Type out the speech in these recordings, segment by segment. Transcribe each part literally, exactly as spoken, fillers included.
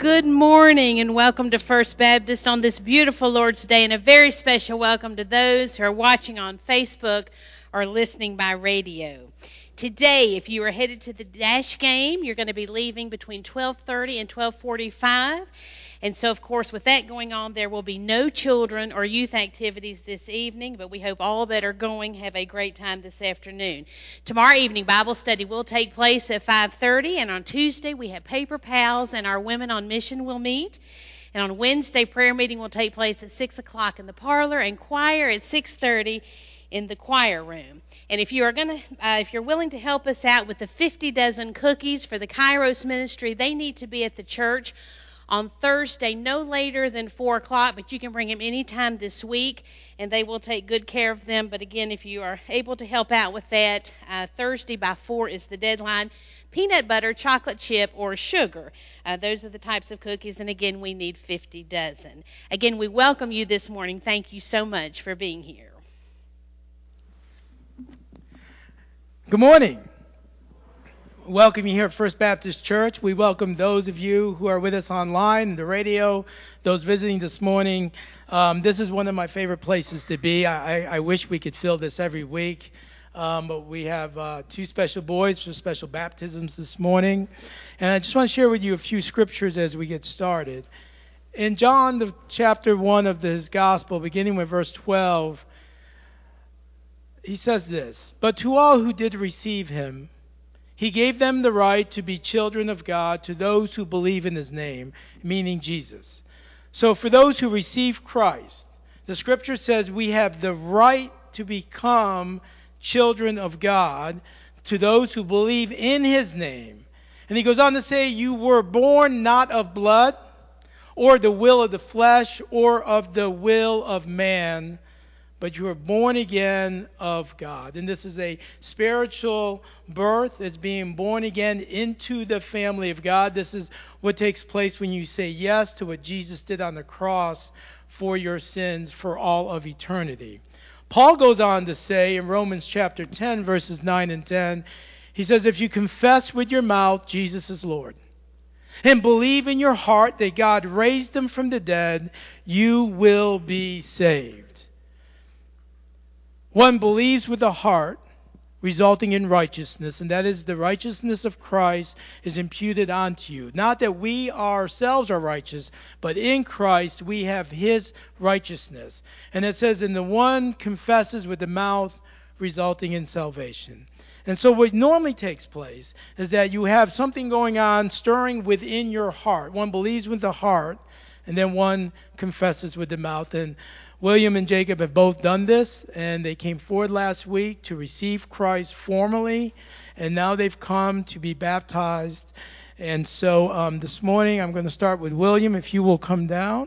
Good morning and welcome to First Baptist on this beautiful Lord's Day, and a very special welcome to those who are watching on Facebook or listening by radio. Today, if you are headed to the Dash game, you're going to be leaving between twelve thirty and twelve forty-five. And so, of course, with that going on, there will be no children or youth activities this evening, but we hope all that are going have a great time this afternoon. Tomorrow evening, Bible study will take place at five thirty, and on Tuesday, we have Paper Pals, and our Women on Mission will meet. And on Wednesday, prayer meeting will take place at six o'clock in the parlor, and choir at six thirty in the choir room. And if you are going to, uh, if you're willing to help us out with the fifty dozen cookies for the Kairos ministry, they need to be at the church on Thursday, no later than four o'clock, but you can bring them anytime this week, and they will take good care of them. But again, if you are able to help out with that, uh, Thursday by four is the deadline. Peanut butter, chocolate chip, or sugar. Uh, those are the types of cookies, and again, we need fifty dozen. Again, we welcome you this morning. Thank you so much for being here. Good morning. Welcome you here at First Baptist Church. We welcome those of you who are with us online, the radio, those visiting this morning. Um, this is one of my favorite places to be. I, I, I wish we could fill this every week, um, but we have uh, two special boys for special baptisms this morning. And I just want to share with you a few scriptures as we get started. In John, the chapter one of his gospel, beginning with verse twelve, he says this, "But to all who did receive him, he gave them the right to be children of God, to those who believe in his name," meaning Jesus. So for those who receive Christ, the scripture says we have the right to become children of God, to those who believe in his name. And he goes on to say, "You were born not of blood, or the will of the flesh, or of the will of man, but you are born again of God." And this is a spiritual birth. It's being born again into the family of God. This is what takes place when you say yes to what Jesus did on the cross for your sins for all of eternity. Paul goes on to say in Romans chapter ten, verses nine and ten, he says, "If you confess with your mouth Jesus is Lord, and believe in your heart that God raised him from the dead, you will be saved." One believes with the heart, resulting in righteousness, and that is the righteousness of Christ is imputed onto you. Not that we ourselves are righteous, but in Christ we have his righteousness. And it says, "And the one confesses with the mouth, resulting in salvation." And so what normally takes place is that you have something going on, stirring within your heart. One believes with the heart, and then one confesses with the mouth. And William and Jacob have both done this, and they came forward last week to receive Christ formally, and now they've come to be baptized. And so um, this morning I'm going to start with William. If you will come down.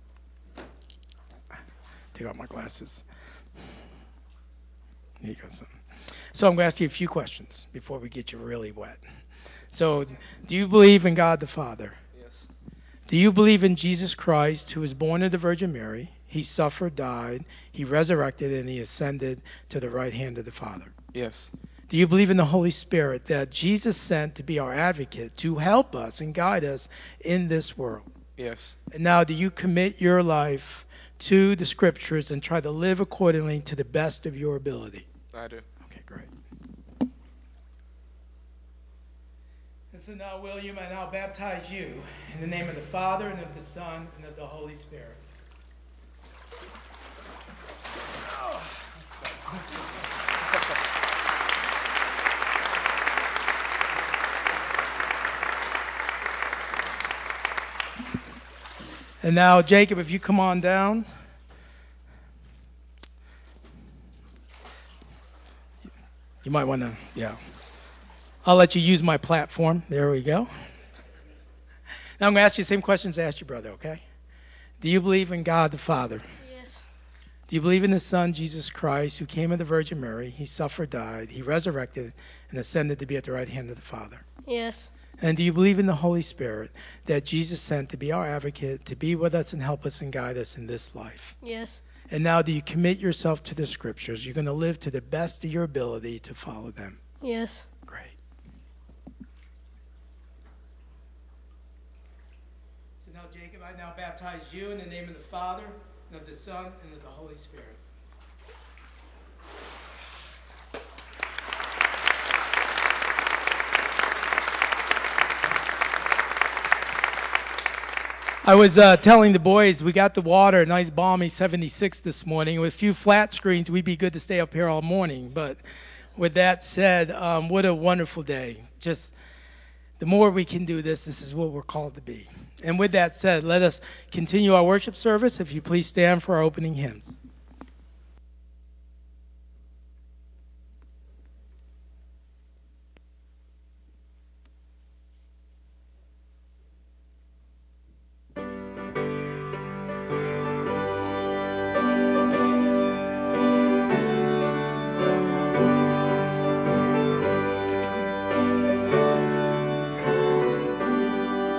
Take off my glasses. Here you go, son. So I'm going to ask you a few questions before we get you really wet. So, do you believe in God the Father? Yes. Do you believe in Jesus Christ, who was born of the Virgin Mary? He suffered, died, he resurrected, and he ascended to the right hand of the Father. Yes. Do you believe in the Holy Spirit that Jesus sent to be our advocate, to help us and guide us in this world? Yes. And now, do you commit your life to the Scriptures and try to live accordingly to the best of your ability? I do. Okay, great. And so now, William, I now baptize you in the name of the Father, and of the Son, and of the Holy Spirit. And now, Jacob, if you come on down. You might want to, yeah. I'll let you use my platform. There we go. Now I'm going to ask you the same questions I asked your brother, okay? Do you believe in God the Father? Yes. Do you believe in the Son, Jesus Christ, who came of the Virgin Mary? He suffered, died, he resurrected, and ascended to be at the right hand of the Father. Yes. And do you believe in the Holy Spirit that Jesus sent to be our advocate, to be with us and help us and guide us in this life? Yes. And now do you commit yourself to the Scriptures? You're going to live to the best of your ability to follow them. Yes. Great. if I now baptize you in the name of the Father, and of the Son, and of the Holy Spirit. I was uh, telling the boys we got the water, nice balmy seventy-six this morning. With a few flat screens, we'd be good to stay up here all morning. But with that said, um, what a wonderful day. Just the more we can do this, this is what we're called to be. And with that said, let us continue our worship service. If you please stand for our opening hymns.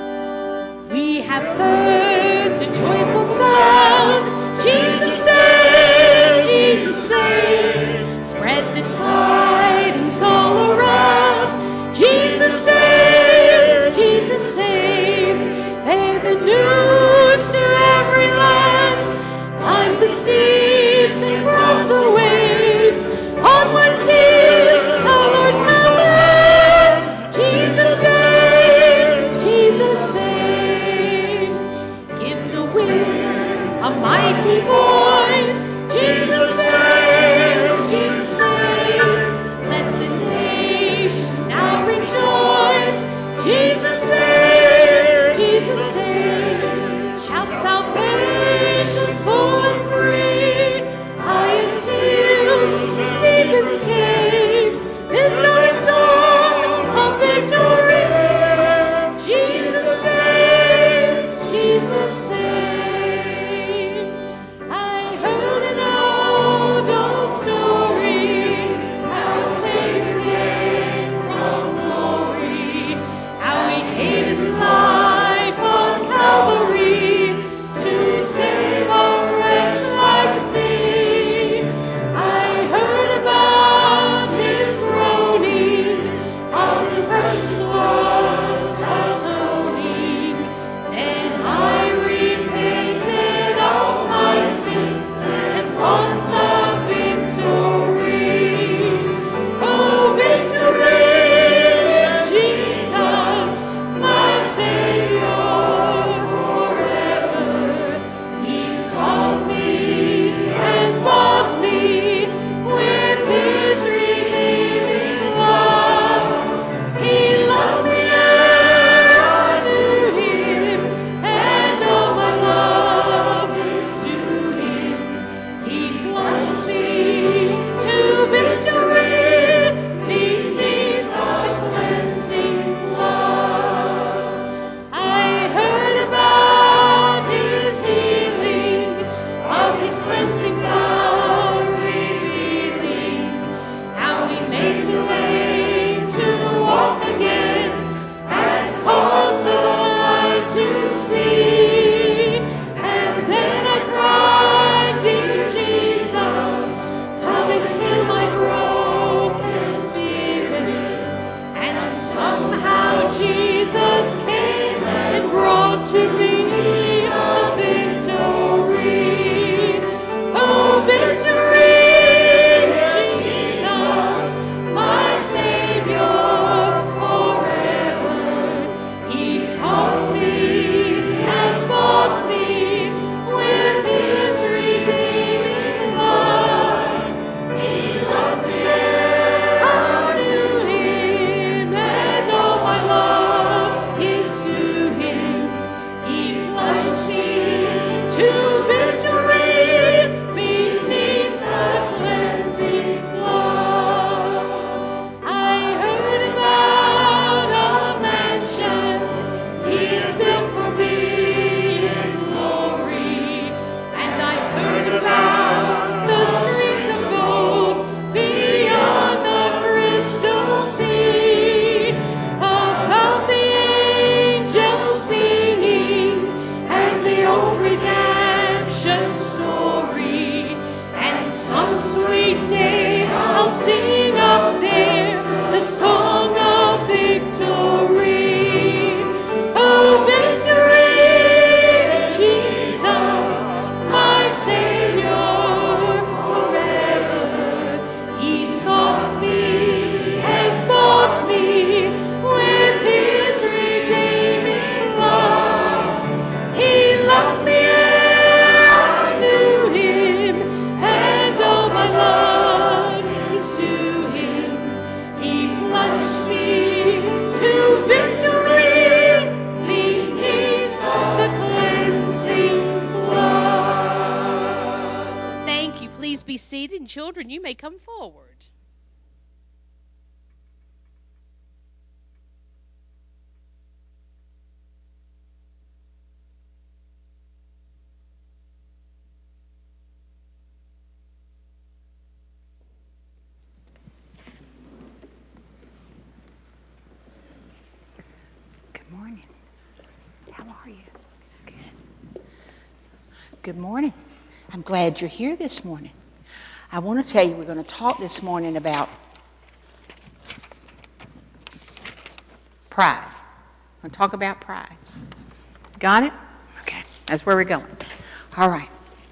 We have heard the joyful sound, Jesus said. please be seated, and children, you may come forward. Good morning. How are you? Good. Good morning. I'm glad you're here this morning. I want to tell you we're going to talk this morning about pride. We're going to talk about pride. Got it? Okay. That's where we're going. All right.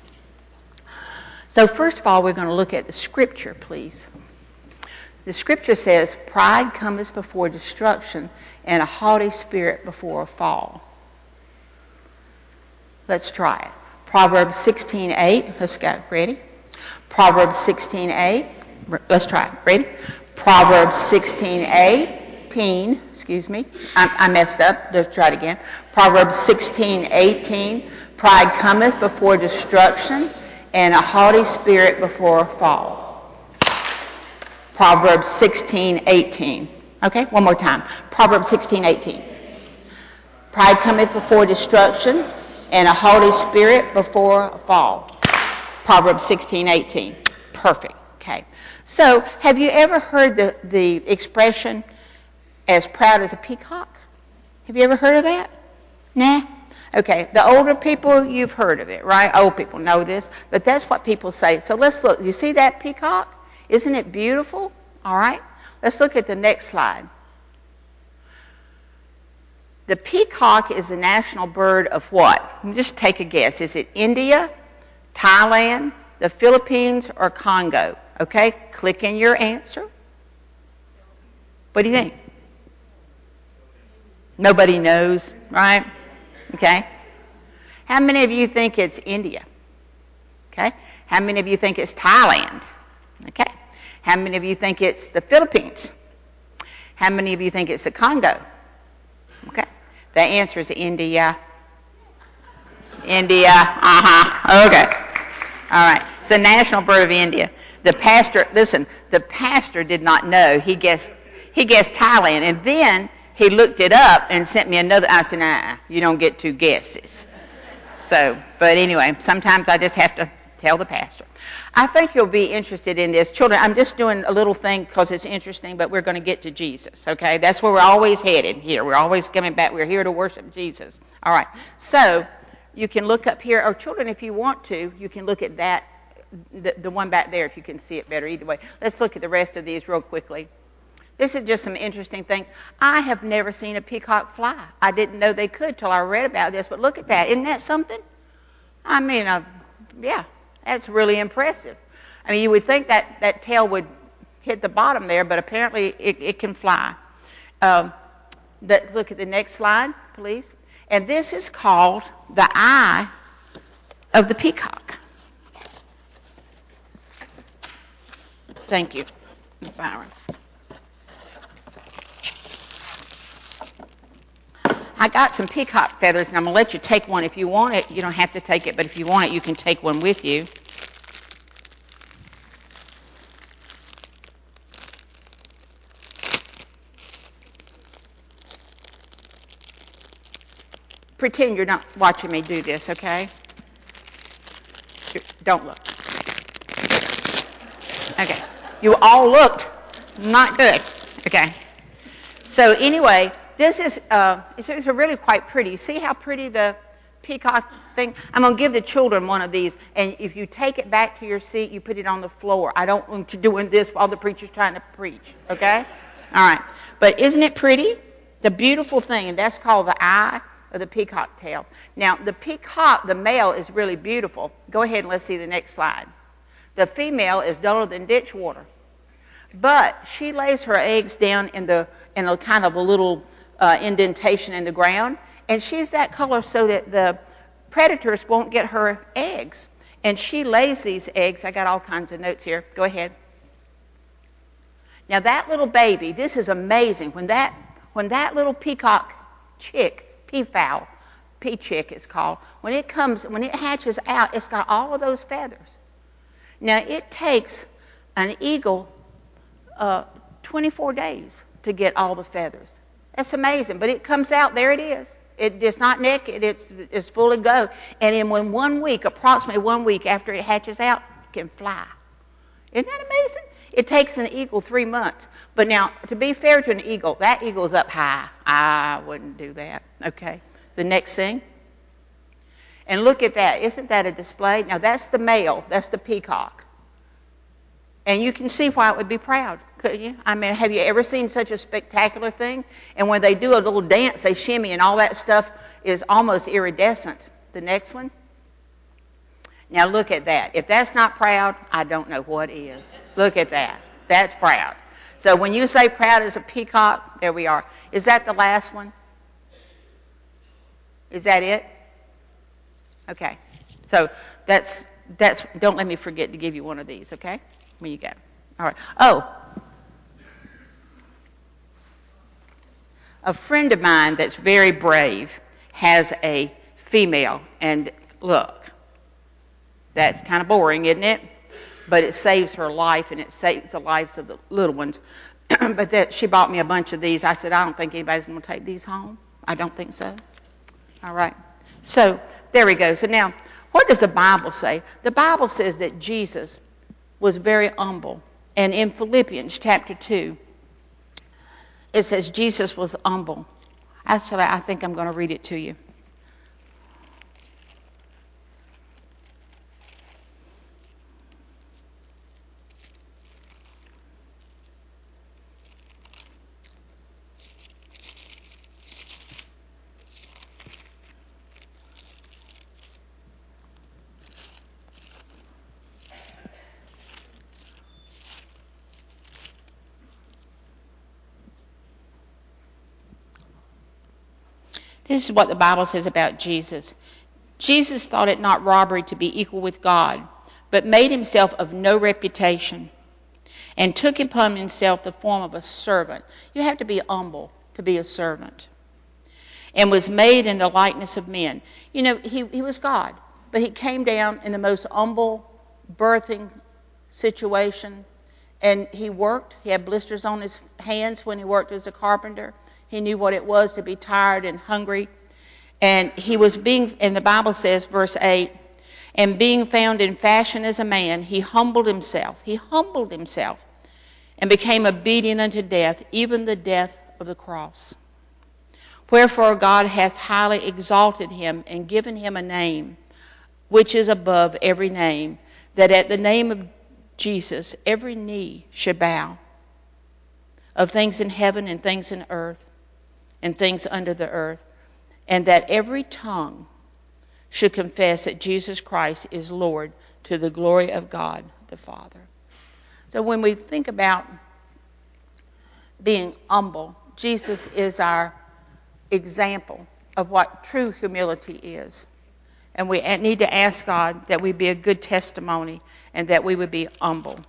So first of all, we're going to look at the scripture, please. The scripture says, pride cometh before destruction, and a haughty spirit before a fall. Let's try it. Proverbs sixteen eight. Let's go. Ready? Proverbs sixteen eight. Let's try it. Ready? Proverbs sixteen eighteen. Excuse me. I, I messed up. Let's try it again. Proverbs sixteen eighteen. Pride cometh before destruction, and a haughty spirit before a fall. Proverbs sixteen eighteen. Okay, one more time. Proverbs sixteen eighteen. Pride cometh before destruction, and a haughty spirit before a fall. Proverbs sixteen eighteen. Perfect. Okay. So, have you ever heard the, the expression, as proud as a peacock? Have you ever heard of that? Nah? Okay. The older people, you've heard of it, right? Old people know this, but that's what people say. So let's look. You see that peacock? Isn't it beautiful? All right. Let's look at the next slide. The peacock is the national bird of what? Just take a guess. Is it India, Thailand, the Philippines, or Congo? Okay. Click in your answer. What do you think? Nobody knows, right? Okay. How many of you think it's India? Okay. How many of you think it's Thailand? Okay. How many of you think it's the Philippines? How many of you think it's the Congo? Okay. The answer is India. India. Uh-huh. Okay. All right. It's the national bird of India. The pastor, listen, the pastor did not know. He guessed he guessed Thailand, and then he looked it up and sent me another. I said, nah, you don't get two guesses. So, but anyway, sometimes I just have to tell the pastor. I think you'll be interested in this. Children, I'm just doing a little thing because it's interesting, but we're going to get to Jesus, okay? That's where we're always headed here. We're always coming back. We're here to worship Jesus. All right. So you can look up here, or children, if you want to, you can look at that, the, the one back there if you can see it better. Either way. Let's look at the rest of these real quickly. This is just some interesting things. I have never seen a peacock fly. I didn't know they could till I read about this, but look at that. Isn't that something? I mean, uh, yeah. That's really impressive. I mean, you would think that that tail would hit the bottom there, but apparently it, it can fly. Um, that, look at the next slide, please. And this is called the eye of the peacock. Thank you, Byron. I got some peacock feathers, and I'm going to let you take one if you want it. You don't have to take it, but if you want it, you can take one with you. Pretend you're not watching me do this, okay? Don't look. Okay. You all looked not good. Okay. So anyway, this is uh, it's, it's really quite pretty. See how pretty the peacock thing? I'm going to give the children one of these, and if you take it back to your seat, you put it on the floor. I don't want you doing this while the preacher's trying to preach, okay? All right. But isn't it pretty? It's a beautiful thing, and that's called the eye of the peacock tail. Now, the peacock, the male, is really beautiful. Go ahead and let's see the next slide. The female is duller than ditch water. But she lays her eggs down in the in a kind of a little uh, indentation in the ground, and she's that color so that the predators won't get her eggs. And she lays these eggs. I got all kinds of notes here. Go ahead. Now that little baby, this is amazing. When that when that little peacock chick, peafowl, pea chick it's called, when it comes, when it hatches out, it's got all of those feathers. Now, it takes an eagle uh, twenty-four days to get all the feathers. That's amazing. But it comes out, there it is. It, it's not naked, it's, it's fully go. And in one, one week, approximately one week after it hatches out, it can fly. Isn't that amazing? It takes an eagle three months. But now, to be fair to an eagle, that eagle's up high. I wouldn't do that. Okay. The next thing. And look at that. Isn't that a display? Now, that's the male. That's the peacock. And you can see why it would be proud, couldn't you? I mean, have you ever seen such a spectacular thing? And when they do a little dance, they shimmy, and all that stuff is almost iridescent. The next one. Now, look at that. If that's not proud, I don't know what is. Look at that. That's proud. So when you say proud as a peacock, there we are. Is that the last one? Is that it? Okay. So that's, that's, don't let me forget to give you one of these, okay? When you go. All right. Oh. A friend of mine that's very brave has a female, and look, that's kind of boring, isn't it? But it saves her life, and it saves the lives of the little ones. But that she bought me a bunch of these. I said, I don't think anybody's going to take these home. I don't think so. All right. So there we go. So now, what does the Bible say? The Bible says that Jesus was very humble. And in Philippians chapter two, it says Jesus was humble. Actually, I think I'm going to read it to you. This is what the Bible says about Jesus. Jesus thought it not robbery to be equal with God, but made himself of no reputation, and took upon himself the form of a servant. You have to be humble to be a servant. And was made in the likeness of men. You know, he, he was God, but he came down in the most humble birthing situation. And he worked. He had blisters on his hands when he worked as a carpenter. He knew what it was to be tired and hungry. And he was being, and the Bible says, verse eight, and being found in fashion as a man, he humbled himself. He humbled himself and became obedient unto death, even the death of the cross. Wherefore God hath highly exalted him and given him a name which is above every name, that at the name of Jesus every knee should bow, of things in heaven and things in earth and things under the earth, and that every tongue should confess that Jesus Christ is Lord, to the glory of God the Father. So when we think about being humble, Jesus is our example of what true humility is. And we need to ask God that we be a good testimony and that we would be humble.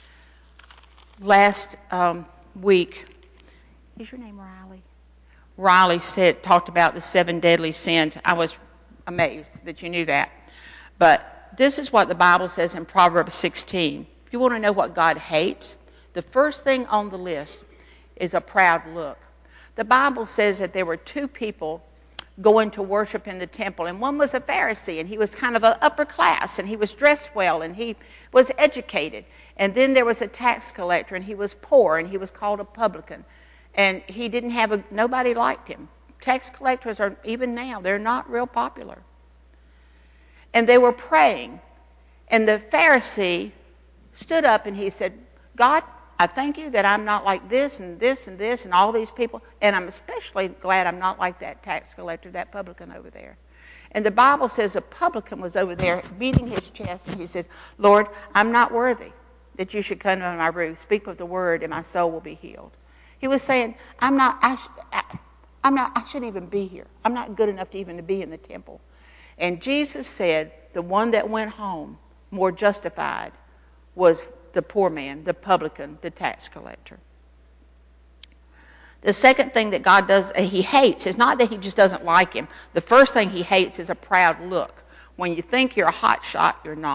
Last um, week, is your name Riley? Riley said, talked about the seven deadly sins. I was amazed that you knew that. But this is what the Bible says in Proverbs sixteen. If you want to know what God hates, the first thing on the list is a proud look. The Bible says that there were two people going to worship in the temple, and one was a Pharisee, and he was kind of an upper class, and he was dressed well, and he was educated. And then there was a tax collector, and he was poor, and he was called a publican. And he didn't have a, nobody liked him. Tax collectors are, even now, they're not real popular. And they were praying. And the Pharisee stood up and he said, God, I thank you that I'm not like this and this and this and all these people. And I'm especially glad I'm not like that tax collector, that publican over there. And the Bible says a publican was over there beating his chest, and he said, Lord, I'm not worthy that you should come under my roof. Speak with the word, and my soul will be healed. He was saying, I'm not, I, sh- I, I'm not, I shouldn't even be here. I'm not good enough to even to be in the temple. And Jesus said, the one that went home more justified was the poor man, the publican, the tax collector. The second thing that God does, uh, he hates, is not that he just doesn't like him. The first thing he hates is a proud look. When you think you're a hot shot, you're not.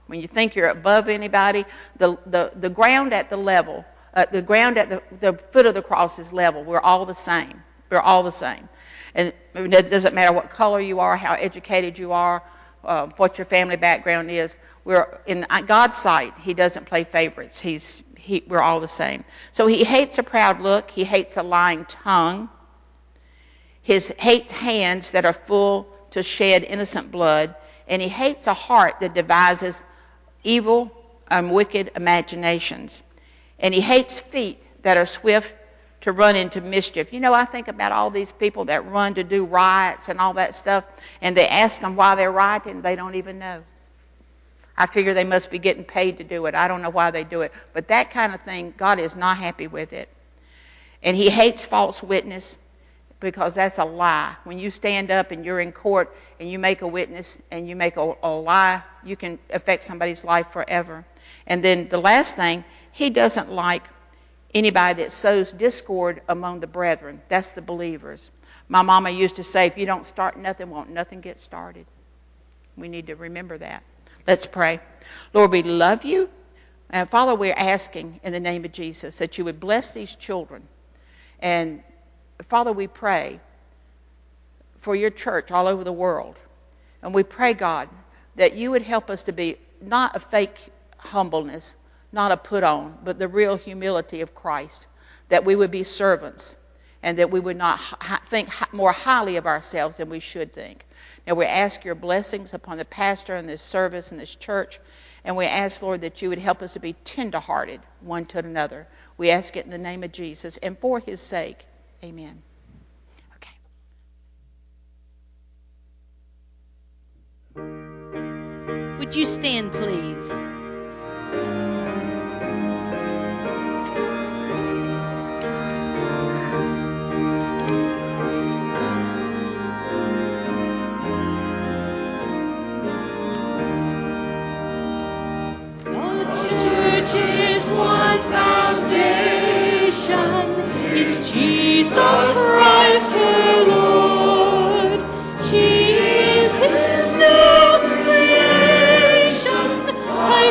When you think you're above anybody, the, the, the ground at the level, uh, the ground at the, the foot of the cross is level. We're all the same. We're all the same. And it doesn't matter what color you are, how educated you are, uh, what your family background is. We're in God's sight, he doesn't play favorites. He's, he, we're all the same. So he hates a proud look. He hates a lying tongue. He hates hands that are full to shed innocent blood. And he hates a heart that devises evil and wicked imaginations. And he hates feet that are swift to run into mischief. You know, I think about all these people that run to do riots and all that stuff, and they ask them why they're rioting, they don't even know. I figure they must be getting paid to do it. I don't know why they do it. But that kind of thing, God is not happy with it. And he hates false witness, because that's a lie. When you stand up and you're in court and you make a witness and you make a, a lie, you can affect somebody's life forever. And then the last thing, he doesn't like anybody that sows discord among the brethren. That's the believers. My mama used to say, if you don't start nothing, won't nothing get started. We need to remember that. Let's pray. Lord, we love you. And Father, we're asking in the name of Jesus that you would bless these children. And Father, we pray for your church all over the world. And we pray, God, that you would help us to be not a fake humbleness, not a put on, but the real humility of Christ, that we would be servants and that we would not think more highly of ourselves than we should think. Now we ask your blessings upon the pastor and this service and this church, and we ask, Lord, that you would help us to be tenderhearted one to another. We ask it in the name of Jesus and for his sake. Amen. Okay. Would you stand, please? Jesus Christ, her Lord, Jesus is new creation.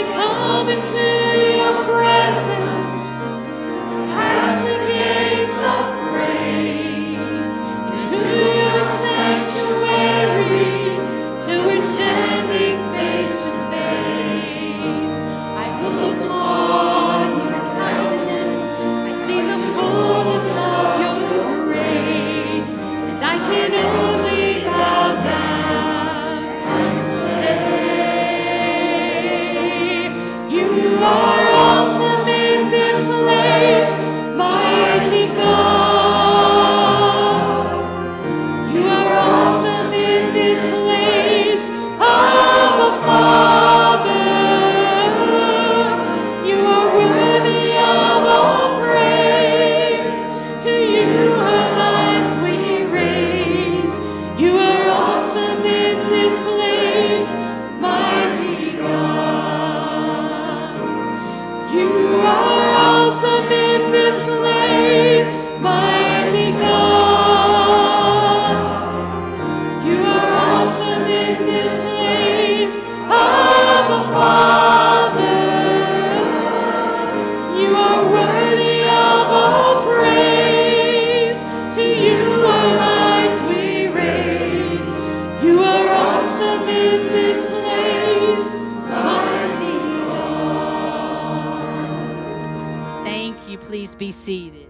Please be seated.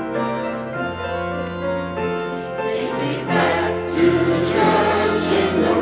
Take me back to church in the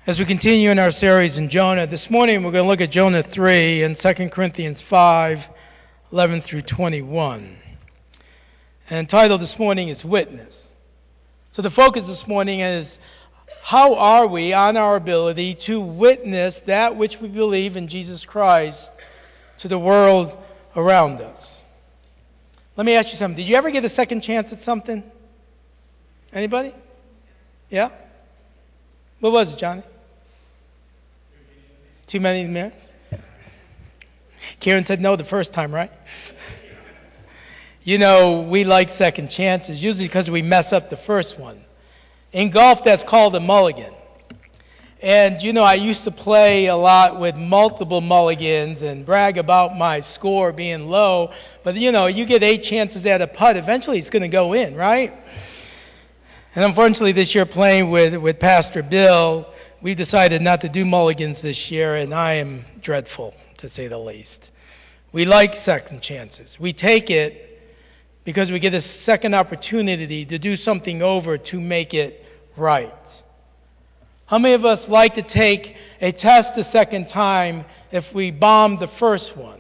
As we continue in our series in Jonah, this morning we're going to look at Jonah three and Second Corinthians five, eleven through twenty-one. And the title this morning is Witness. So the focus this morning is, how are we on our ability to witness that which we believe in Jesus Christ to the world around us? Let me ask you something. Did you ever get a second chance at something? Anybody? Yeah? What was it, Johnny? Too many in there? Karen said no the first time, right? You know, we like second chances, usually because we mess up the first one. In golf, that's called a mulligan. And, you know, I used to play a lot with multiple mulligans and brag about my score being low. But, you know, you get eight chances at a putt, eventually it's going to go in, right? And unfortunately, this year playing with, with Pastor Bill, we decided not to do mulligans this year, and I am dreadful, to say the least. We like second chances. We take it because we get a second opportunity to do something over to make it right. How many of us like to take a test a second time if we bomb the first one?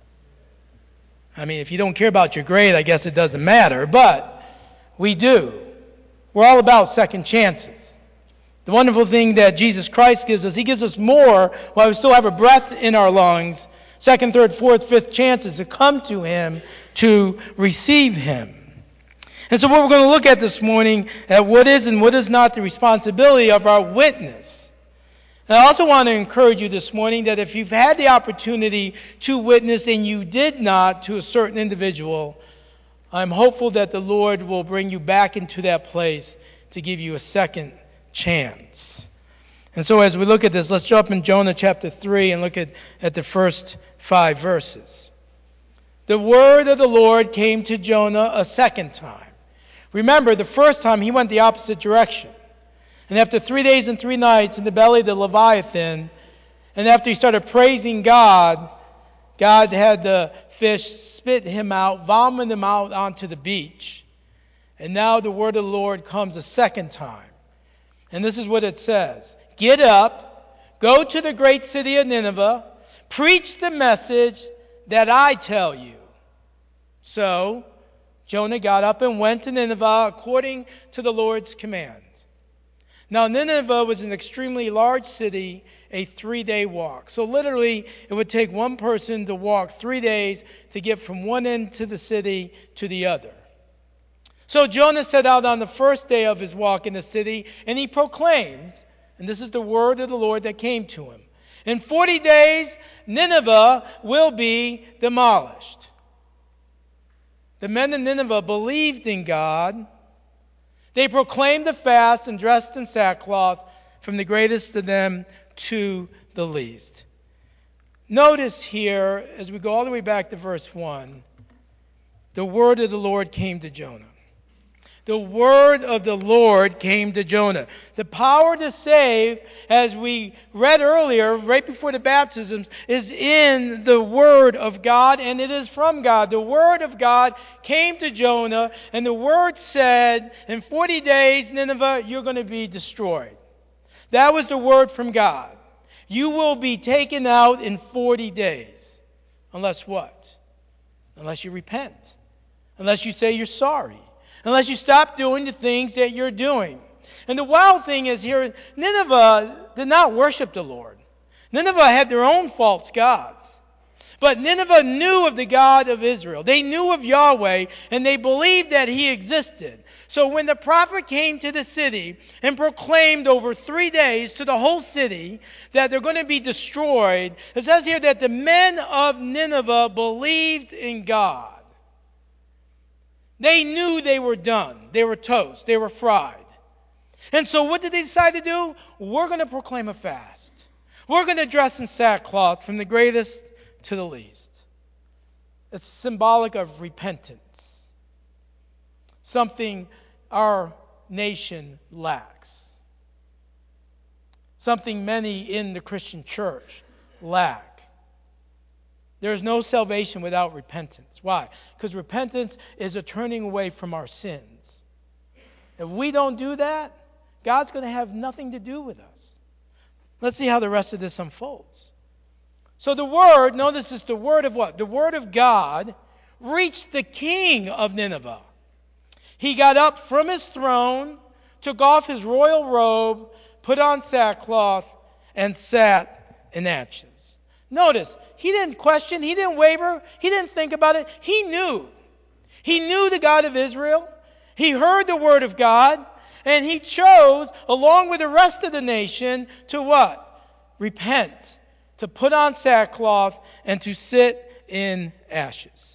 I mean, if you don't care about your grade, I guess it doesn't matter, but we do. We're all about second chances. The wonderful thing that Jesus Christ gives us, He gives us more while we still have a breath in our lungs, second, third, fourth, fifth chances to come to Him, to receive Him. And so what we're going to look at this morning, at what is and what is not the responsibility of our witness. And I also want to encourage you this morning that if you've had the opportunity to witness and you did not to a certain individual, I'm hopeful that the Lord will bring you back into that place to give you a second chance. And so as we look at this, let's jump in Jonah chapter three and look at, at the first five verses. The word of the Lord came to Jonah a second time. Remember, the first time he went the opposite direction. And after three days and three nights in the belly of the Leviathan, and after he started praising God, God had the fish spit him out, vomit him out onto the beach. And now the word of the Lord comes a second time. And this is what it says. Get up, go to the great city of Nineveh, preach the message that I tell you. So Jonah got up and went to Nineveh according to the Lord's command. Now Nineveh was an extremely large city, a three-day walk. So literally it would take one person to walk three days to get from one end to the city to the other. So Jonah set out on the first day of his walk in the city, and he proclaimed, and this is the word of the Lord that came to him, in forty days Nineveh will be demolished. The men of Nineveh believed in God. They proclaimed the fast and dressed in sackcloth, from the greatest of them to the least. Notice here, as we go all the way back to verse one, the word of the Lord came to Jonah. The word of the Lord came to Jonah. The power to save, as we read earlier, right before the baptisms, is in the word of God, and it is from God. The word of God came to Jonah, and the word said, in forty days, Nineveh, you're going to be destroyed. That was the word from God. You will be taken out in forty days. Unless what? Unless you repent. Unless you say you're sorry. Unless you stop doing the things that you're doing. And the wild thing is here, Nineveh did not worship the Lord. Nineveh had their own false gods. But Nineveh knew of the God of Israel. They knew of Yahweh, and they believed that He existed. So when the prophet came to the city and proclaimed over three days to the whole city that they're going to be destroyed, it says here that the men of Nineveh believed in God. They knew they were done. They were toast. They were fried. And so what did they decide to do? We're going to proclaim a fast. We're going to dress in sackcloth from the greatest to the least. It's symbolic of repentance. Something our nation lacks. Something many in the Christian church lack. There is no salvation without repentance. Why? Because repentance is a turning away from our sins. If we don't do that, God's going to have nothing to do with us. Let's see how the rest of this unfolds. So the word, notice it's the word of what? The word of God reached the king of Nineveh. He got up from his throne, took off his royal robe, put on sackcloth, and sat in ashes. Notice, he didn't question, he didn't waver, he didn't think about it. He knew. He knew the God of Israel. He heard the word of God, and he chose, along with the rest of the nation, to what? Repent, to put on sackcloth, and to sit in ashes.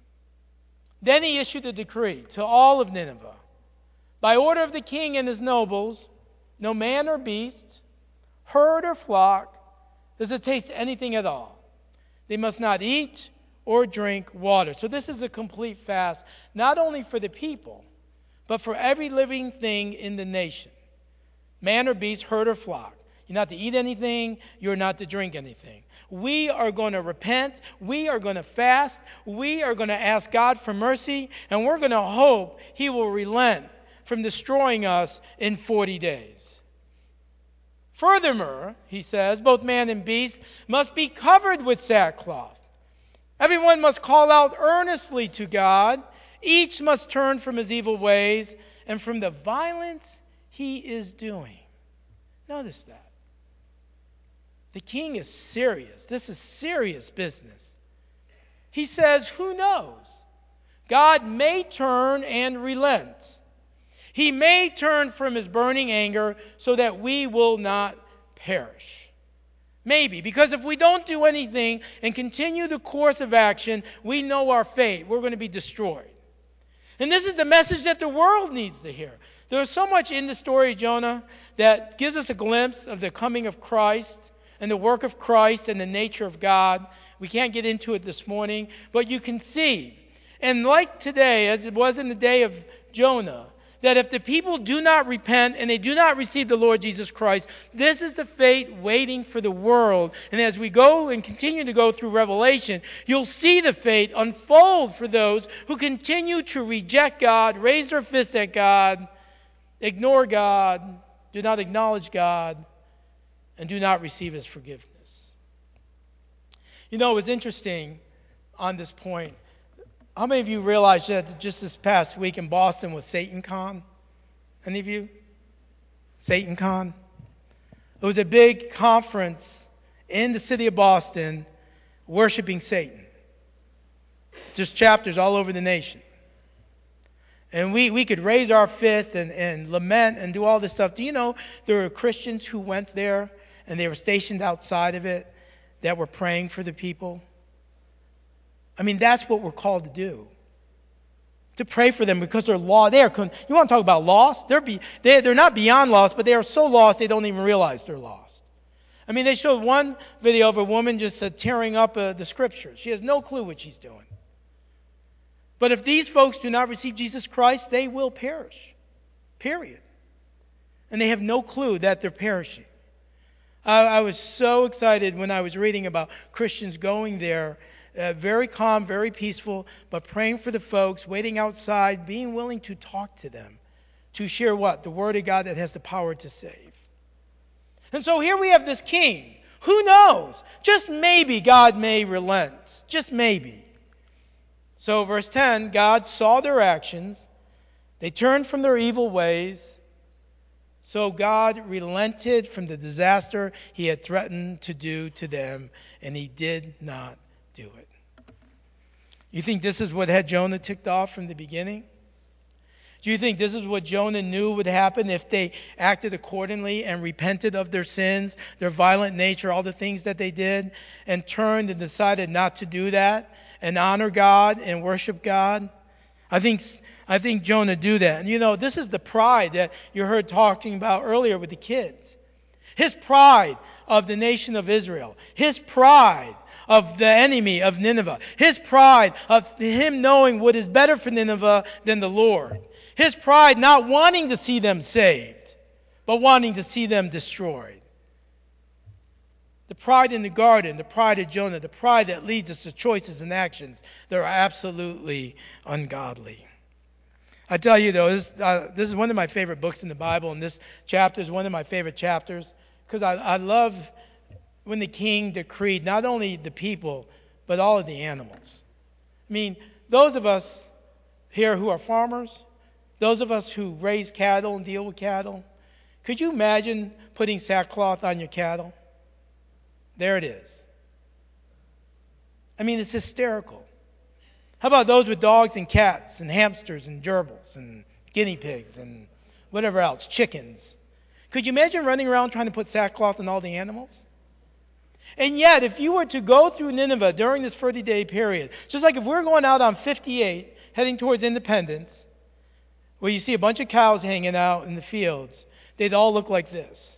Then he issued a decree to all of Nineveh. By order of the king and his nobles, no man or beast, herd or flock, does it taste anything at all. They must not eat or drink water. So this is a complete fast, not only for the people, but for every living thing in the nation. Man or beast, herd or flock. You're not to eat anything. You're not to drink anything. We are going to repent. We are going to fast. We are going to ask God for mercy. And we're going to hope He will relent from destroying us in forty days. Furthermore, he says, both man and beast must be covered with sackcloth. Everyone must call out earnestly to God. Each must turn from his evil ways and from the violence he is doing. Notice that. The king is serious. This is serious business. He says, who knows? God may turn and relent. He may turn from his burning anger so that we will not perish. Maybe, because if we don't do anything and continue the course of action, we know our fate. We're going to be destroyed. And this is the message that the world needs to hear. There's so much in the story of Jonah that gives us a glimpse of the coming of Christ and the work of Christ and the nature of God. We can't get into it this morning, but you can see. And like today, as it was in the day of Jonah, that if the people do not repent and they do not receive the Lord Jesus Christ, this is the fate waiting for the world. And as we go and continue to go through Revelation, you'll see the fate unfold for those who continue to reject God, raise their fist at God, ignore God, do not acknowledge God, and do not receive His forgiveness. You know, it was interesting on this point. How many of you realize that just this past week in Boston was SatanCon? Any of you? SatanCon? It was a big conference in the city of Boston worshiping Satan. Just chapters all over the nation. And we, we could raise our fists and, and lament and do all this stuff. Do you know there were Christians who went there and they were stationed outside of it that were praying for the people? I mean, that's what we're called to do. To pray for them because they're lost. They are, you want to talk about lost? They're, be, they, they're not beyond lost, but they are so lost they don't even realize they're lost. I mean, they showed one video of a woman just uh, tearing up uh, the scriptures. She has no clue what she's doing. But if these folks do not receive Jesus Christ, they will perish. Period. And they have no clue that they're perishing. I, I was so excited when I was reading about Christians going there. Uh, very calm, very peaceful, but praying for the folks, waiting outside, being willing to talk to them, to share what? The Word of God that has the power to save. And so here we have this king. Who knows? Just maybe God may relent. Just maybe. So verse ten, God saw their actions. They turned from their evil ways. So God relented from the disaster He had threatened to do to them, and He did not do it. You think this is what had Jonah ticked off from the beginning? Do you think this is what Jonah knew would happen if they acted accordingly and repented of their sins, their violent nature, all the things that they did, and turned and decided not to do that and honor God and worship God? I think I think Jonah knew that. And you know, this is the pride that you heard talking about earlier with the kids. His pride of the nation of Israel. His pride of the enemy of Nineveh. His pride of him knowing what is better for Nineveh than the Lord. His pride not wanting to see them saved, but wanting to see them destroyed. The pride in the garden, the pride of Jonah, the pride that leads us to choices and actions that are absolutely ungodly. I tell you though, this, uh, this is one of my favorite books in the Bible, and this chapter is one of my favorite chapters because I, I love when the king decreed not only the people, but all of the animals. I mean, those of us here who are farmers, those of us who raise cattle and deal with cattle, could you imagine putting sackcloth on your cattle? There it is. I mean, it's hysterical. How about those with dogs and cats and hamsters and gerbils and guinea pigs and whatever else, chickens? Could you imagine running around trying to put sackcloth on all the animals? And yet, if you were to go through Nineveh during this forty-day period, just like if we're going out on fifty-eight, heading towards Independence, where you see a bunch of cows hanging out in the fields, they'd all look like this.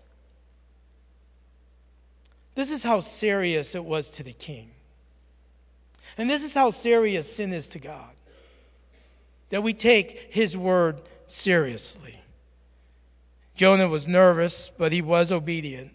This is how serious it was to the king. And this is how serious sin is to God. That we take his word seriously. Jonah was nervous, but he was obedient.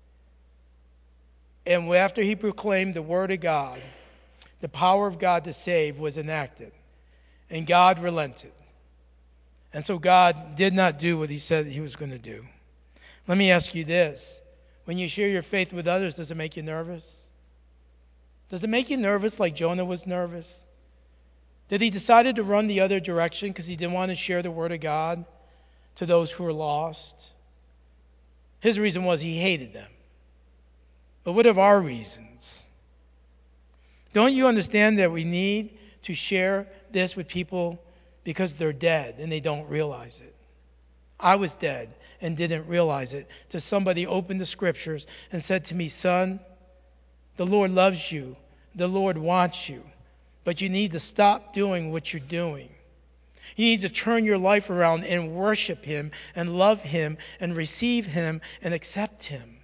And after he proclaimed the word of God, the power of God to save was enacted. And God relented. And so God did not do what he said he was going to do. Let me ask you this. When you share your faith with others, does it make you nervous? Does it make you nervous like Jonah was nervous? Did he decide to run the other direction because he didn't want to share the word of God to those who were lost? His reason was he hated them. But what of our reasons? Don't you understand that we need to share this with people because they're dead and they don't realize it? I was dead and didn't realize it till somebody opened the scriptures and said to me, son, the Lord loves you. The Lord wants you. But you need to stop doing what you're doing. You need to turn your life around and worship him and love him and receive him and accept him.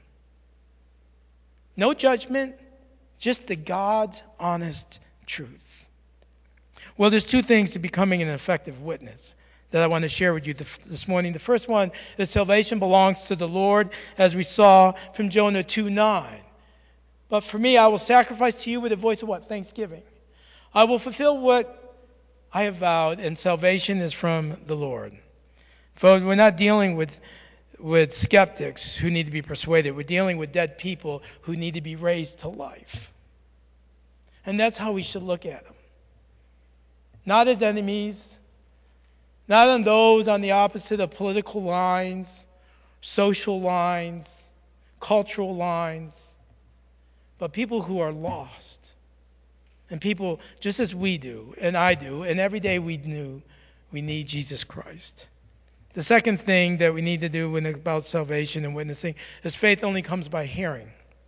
No judgment, just the God's honest truth. Well, there's two things to becoming an effective witness that I want to share with you this morning. The first one is salvation belongs to the Lord, as we saw from Jonah two nine. But for me, I will sacrifice to you with a voice of what? Thanksgiving. I will fulfill what I have vowed, and salvation is from the Lord. Folks, we're not dealing with, with skeptics who need to be persuaded. We're dealing with dead people who need to be raised to life. And that's how we should look at them. Not as enemies, not on those on the opposite of political lines, social lines, cultural lines, but people who are lost. And people just as we do, and I do, and every day we knew we need Jesus Christ. The second thing that we need to do when about salvation and witnessing is faith only comes by hearing.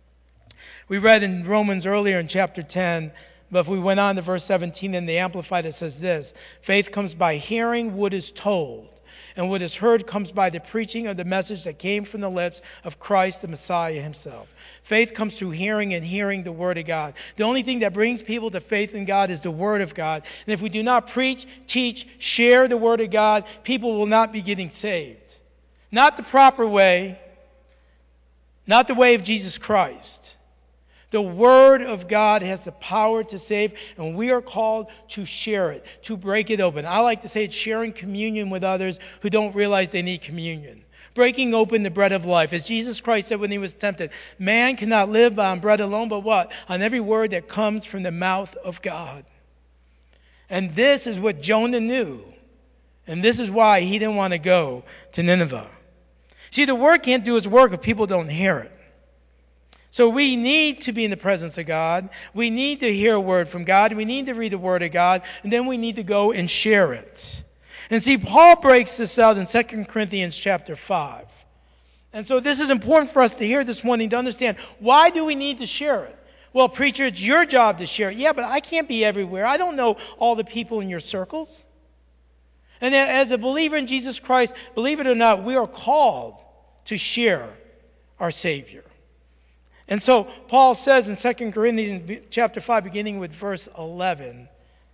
We read in Romans earlier in chapter ten, but if we went on to verse seventeen in the Amplified, it says this: faith comes by hearing what is told, and what is heard comes by the preaching of the message that came from the lips of Christ the Messiah himself. Faith comes through hearing and hearing the Word of God. The only thing that brings people to faith in God is the Word of God. And if we do not preach, teach, share the Word of God, people will not be getting saved. Not the proper way, not the way of Jesus Christ. The Word of God has the power to save, and we are called to share it, to break it open. I like to say it's sharing communion with others who don't realize they need communion. Breaking open the bread of life. As Jesus Christ said when he was tempted, man cannot live on bread alone, but what? On every word that comes from the mouth of God. And this is what Jonah knew. And this is why he didn't want to go to Nineveh. See, the Word can't do its work if people don't hear it. So we need to be in the presence of God. We need to hear a word from God. We need to read the Word of God. And then we need to go and share it. And see, Paul breaks this out in Second Corinthians chapter five. And so this is important for us to hear this morning to understand. Why do we need to share it? Well, preacher, it's your job to share it. Yeah, but I can't be everywhere. I don't know all the people in your circles. And as a believer in Jesus Christ, believe it or not, we are called to share our Savior. And so Paul says in Second Corinthians chapter five, beginning with verse eleven,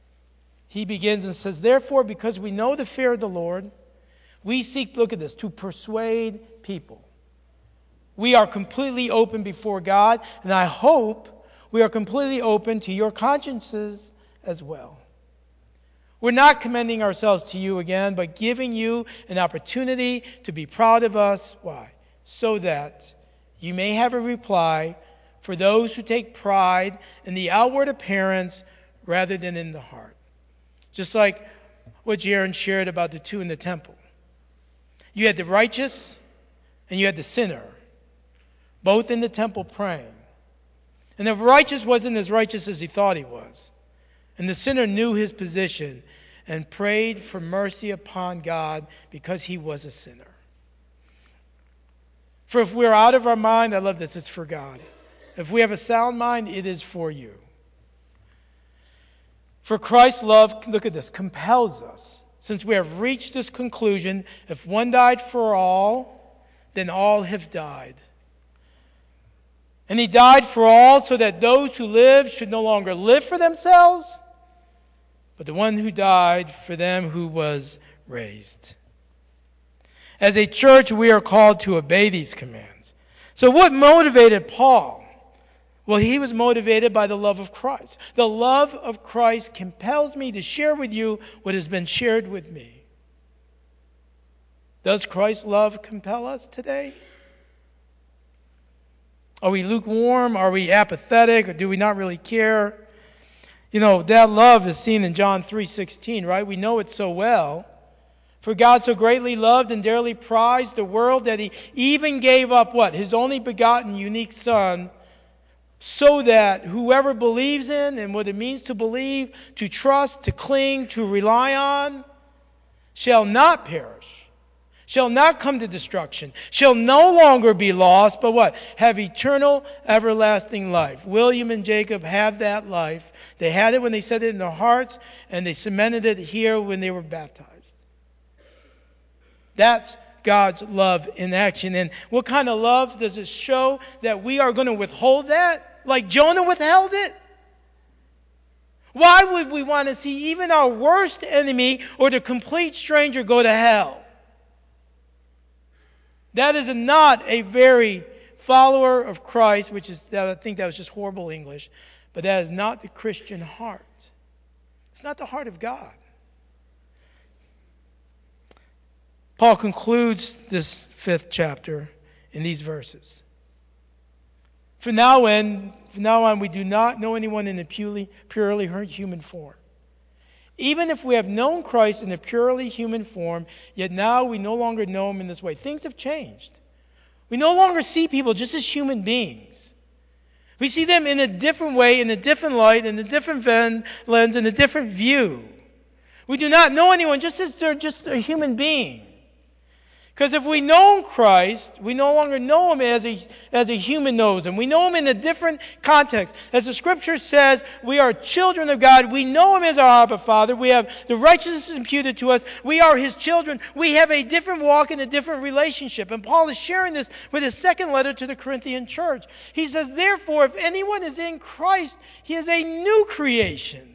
he begins and says, therefore, because we know the fear of the Lord, we seek, look at this, to persuade people. We are completely open before God, and I hope we are completely open to your consciences as well. We're not commending ourselves to you again, but giving you an opportunity to be proud of us. Why? So that you may have a reply for those who take pride in the outward appearance rather than in the heart. Just like what Jaron shared about the two in the temple. You had the righteous and you had the sinner, both in the temple praying. And the righteous wasn't as righteous as he thought he was. And the sinner knew his position and prayed for mercy upon God because he was a sinner. For if we're out of our mind, I love this, it's for God. If we have a sound mind, it is for you. For Christ's love, look at this, compels us. Since we have reached this conclusion, if one died for all, then all have died. And he died for all so that those who live should no longer live for themselves, but the one who died for them who was raised. As a church, we are called to obey these commands. So what motivated Paul? Well, he was motivated by the love of Christ. The love of Christ compels me to share with you what has been shared with me. Does Christ's love compel us today? Are we lukewarm? Are we apathetic? Or do we not really care? You know, that love is seen in John three sixteen, right? We know it so well. For God so greatly loved and dearly prized the world that he even gave up what? His only begotten unique Son, so that whoever believes in and what it means to believe, to trust, to cling, to rely on, shall not perish, shall not come to destruction, shall no longer be lost, but what? Have eternal, everlasting life. William and Jacob have that life. They had it when they set it in their hearts, and they cemented it here when they were baptized. That's God's love in action. And what kind of love does it show that we are going to withhold that? Like Jonah withheld it? Why would we want to see even our worst enemy or the complete stranger go to hell? That is not a very follower of Christ, which is, I think that was just horrible English, but that is not the Christian heart. It's not the heart of God. Paul concludes this fifth chapter in these verses. From now on, from now on, we do not know anyone in a purely, purely human form. Even if we have known Christ in a purely human form, yet now we no longer know him in this way. Things have changed. We no longer see people just as human beings. We see them in a different way, in a different light, in a different lens, in a different view. We do not know anyone just as they're just a human being. Because if we know Christ, we no longer know him as a, as a human knows him. We know him in a different context. As the scripture says, we are children of God. We know him as our Abba Father. We have the righteousness imputed to us. We are his children. We have a different walk and a different relationship. And Paul is sharing this with his second letter to the Corinthian church. He says, therefore, if anyone is in Christ, he is a new creation.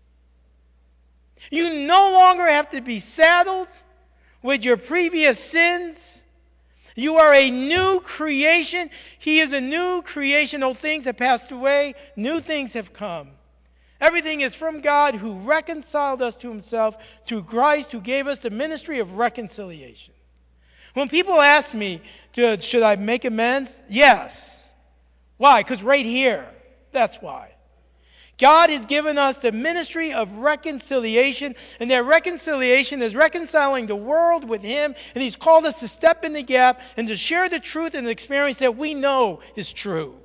You no longer have to be saddled with your previous sins. You are a new creation. He is a new creation. Old things have passed away. New things have come. Everything is from God who reconciled us to himself through Christ, who gave us the ministry of reconciliation. When people ask me, should I make amends? Yes. Why? Because right here, that's why. God has given us the ministry of reconciliation, and that reconciliation is reconciling the world with him, and he's called us to step in the gap and to share the truth and the experience that we know is true.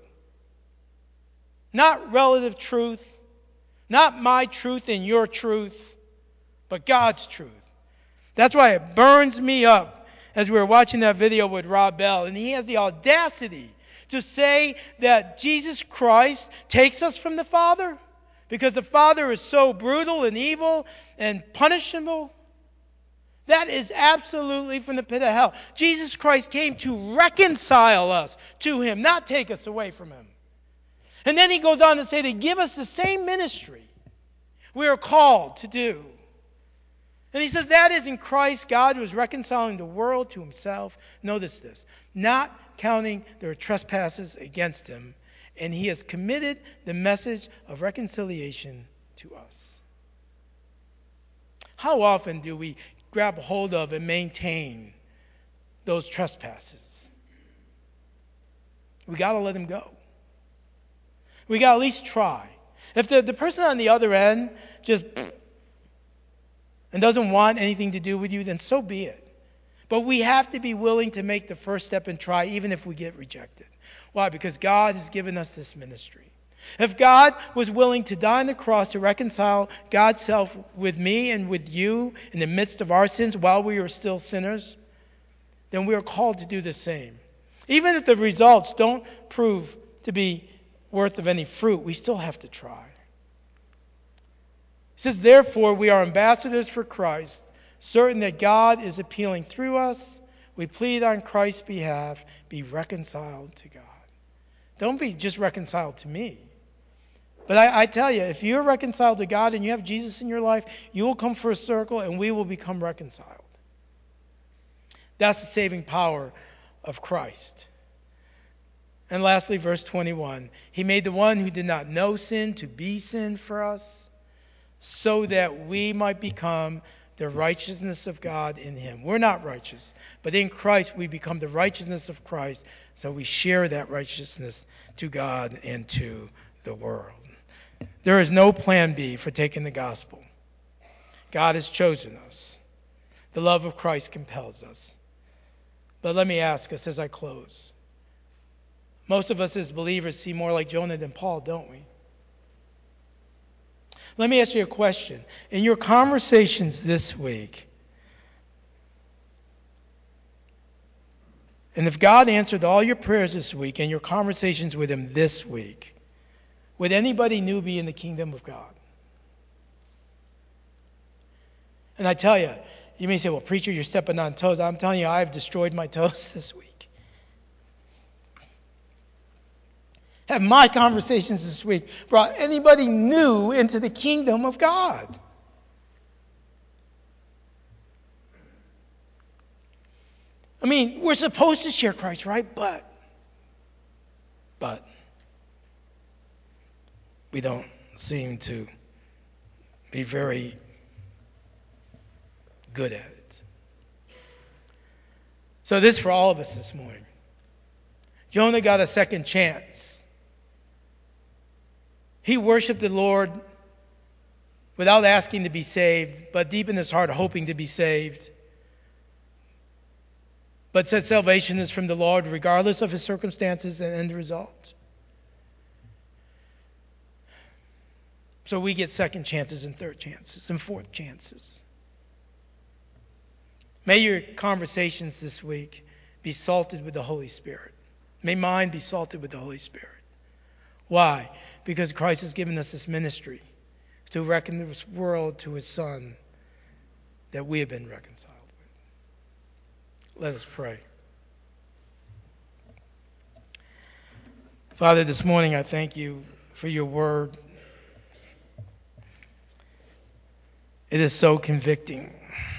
Not relative truth, not my truth and your truth, but God's truth. That's why it burns me up as we were watching that video with Rob Bell, and he has the audacity to say that Jesus Christ takes us from the Father because the Father is so brutal and evil and punishable. That is absolutely from the pit of hell. Jesus Christ came to reconcile us to him, not take us away from him. And then he goes on to say to give us the same ministry we are called to do. And he says that is in Christ, God was reconciling the world to himself. Notice this. Not counting their trespasses against him. And he has committed the message of reconciliation to us. How often do we grab hold of and maintain those trespasses? we got to let him go. We got to at least try. If the, the person on the other end just and doesn't want anything to do with you, then so be it. But we have to be willing to make the first step and try, even if we get rejected. Why? Because God has given us this ministry. If God was willing to die on the cross to reconcile God's self with me and with you in the midst of our sins while we were still sinners, then we are called to do the same. Even if the results don't prove to be worth of any fruit, we still have to try. It says, therefore, we are ambassadors for Christ, certain that God is appealing through us. We plead on Christ's behalf, be reconciled to God. Don't be just reconciled to me. But I, I tell you, if you're reconciled to God and you have Jesus in your life, you will come full circle and we will become reconciled. That's the saving power of Christ. And lastly, verse twenty-one. He made the one who did not know sin to be sin for us, so that we might become the righteousness of God in him. We're not righteous, but in Christ we become the righteousness of Christ, so we share that righteousness to God and to the world. There is no plan B for taking the gospel. God has chosen us. The love of Christ compels us. But let me ask us as I close. Most of us as believers see more like Jonah than Paul, don't we? Let me ask you a question. In your conversations this week, and if God answered all your prayers this week and your conversations with him this week, would anybody new be in the kingdom of God? And I tell you, you may say, well, preacher, you're stepping on toes. I'm telling you, I've destroyed my toes this week. Have my conversations this week brought anybody new into the kingdom of God? I mean, we're supposed to share Christ, right? But, but, we don't seem to be very good at it. So this is for all of us this morning. Jonah got a second chance. He worshiped the Lord without asking to be saved, but deep in his heart hoping to be saved. But said salvation is from the Lord regardless of his circumstances and end result. So we get second chances and third chances and fourth chances. May your conversations this week be salted with the Holy Spirit. May mine be salted with the Holy Spirit. Why? Because Christ has given us this ministry to reckon this world to his Son that we have been reconciled with. Let us pray. Father, this morning I thank you for your word. It is so convicting.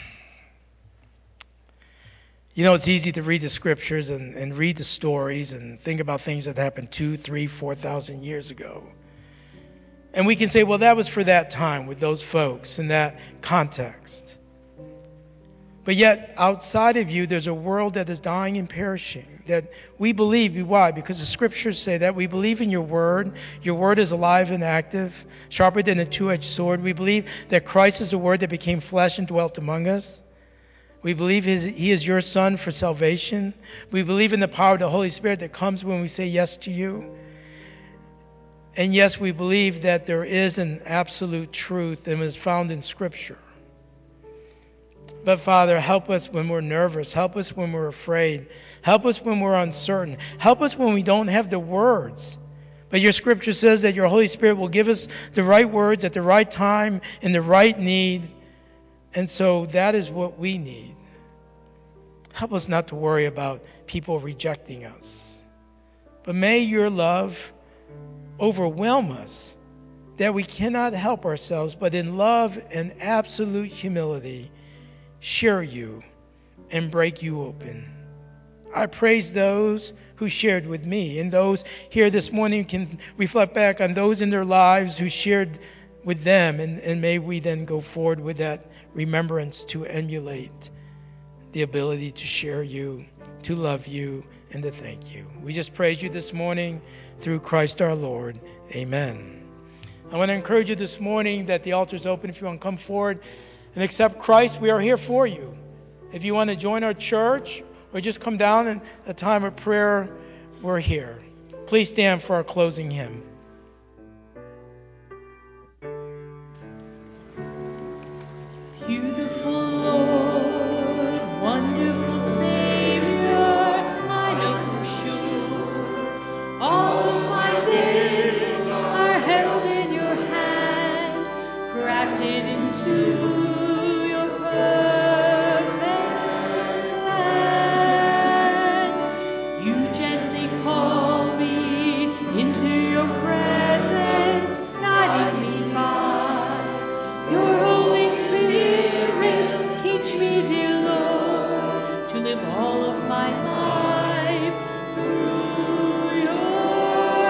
You know, it's easy to read the scriptures and, and read the stories and think about things that happened two, three, four thousand years ago. And we can say, well, that was for that time with those folks in that context. But yet, outside of you, there's a world that is dying and perishing. That we believe. Why? Because the scriptures say that. We believe in your word. Your word is alive and active, sharper than a two-edged sword. We believe that Christ is the word that became flesh and dwelt among us. We believe he is your Son for salvation. We believe in the power of the Holy Spirit that comes when we say yes to you. And yes, we believe that there is an absolute truth that is found in Scripture. But Father, help us when we're nervous. Help us when we're afraid. Help us when we're uncertain. Help us when we don't have the words. But your Scripture says that your Holy Spirit will give us the right words at the right time in the right need. And so that is what we need. Help us not to worry about people rejecting us. But may your love overwhelm us that we cannot help ourselves, but in love and absolute humility, share you and break you open. I praise those who shared with me, and those here this morning can reflect back on those in their lives who shared with them, and, and may we then go forward with that remembrance to emulate the ability to share you, to love you, and to thank you. We just praise you this morning through Christ our Lord. Amen. I want to encourage you this morning that the altar is open. If you want to come forward and accept Christ, we are here for you. If you want to join our church or just come down in a time of prayer, we're here. Please stand for our closing hymn. Beautiful Lord, wonderful Savior, I know for sure all of my days are held in your hand, grafted into your perfect plan. You gently call me into your presence, guiding me by your Holy Spirit. Teach me, dear Lord, to live all of my life through your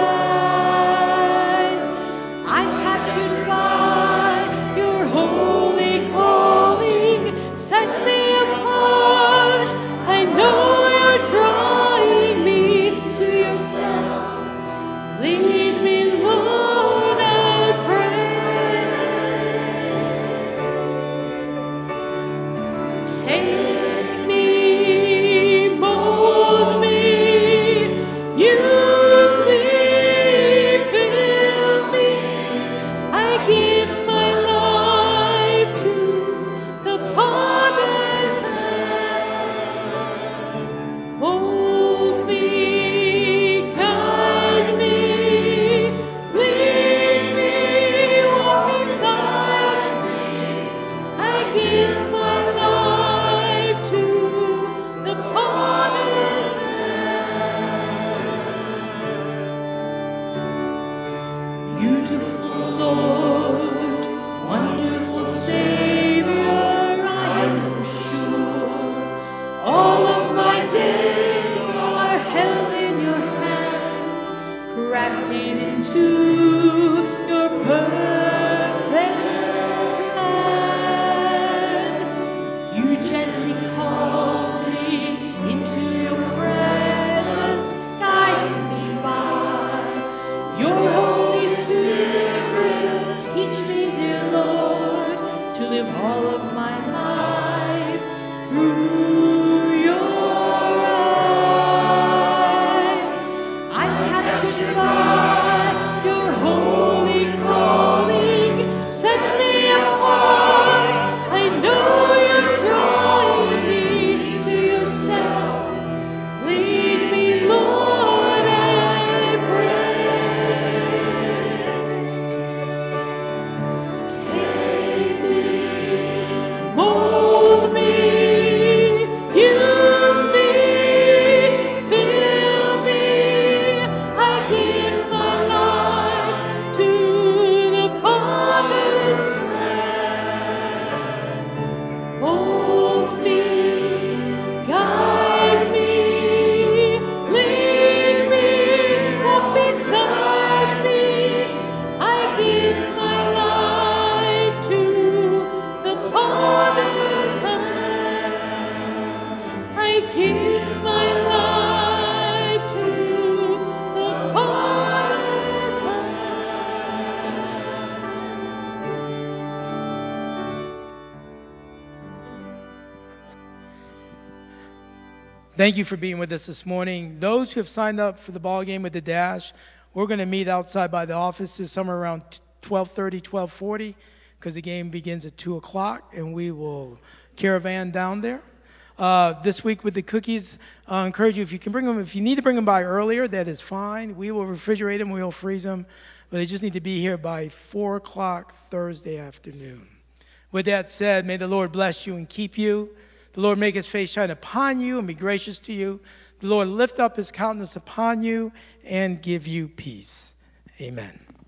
eyes. I'm captured by your holy calling. Set me apart. I know you're drawing me to yourself. Lead me, Lord, I pray. Take me, mold me, use me, fill me. I give my life to the potter's hand. Mold me, guide me, lead me, walk beside me. I give my life to the potter's hand. Beautiful Lord, wonderful Savior, I am sure all of my days are held in your hand, crafted into your perfect plan. You gently call me into your presence, guiding me by your Holy Spirit. Teach me, dear Lord, to live all of my life through your eyes. I'm captured by your holy calling. Set me apart. I know you're drawing me to yourself. Lead me, Lord, I pray. Take me, mold me, use me, fill me. I give my life to the potter's hand. Mold me, guide me, lead me, walk beside me. I give my life to the potter's hand. I give my life to the potter's Thank you for being with us this morning. Those who have signed up for the ball game with the Dash, we're going to meet outside by the offices somewhere around twelve thirty, twelve forty, because the game begins at two o'clock, and we will caravan down there. Uh, this week with the cookies, I encourage you, if you can bring them, if you need to bring them by earlier, that is fine. We will refrigerate them, we will freeze them, but they just need to be here by four o'clock Thursday afternoon. With that said, may the Lord bless you and keep you. The Lord make his face shine upon you and be gracious to you. The Lord lift up his countenance upon you and give you peace. Amen.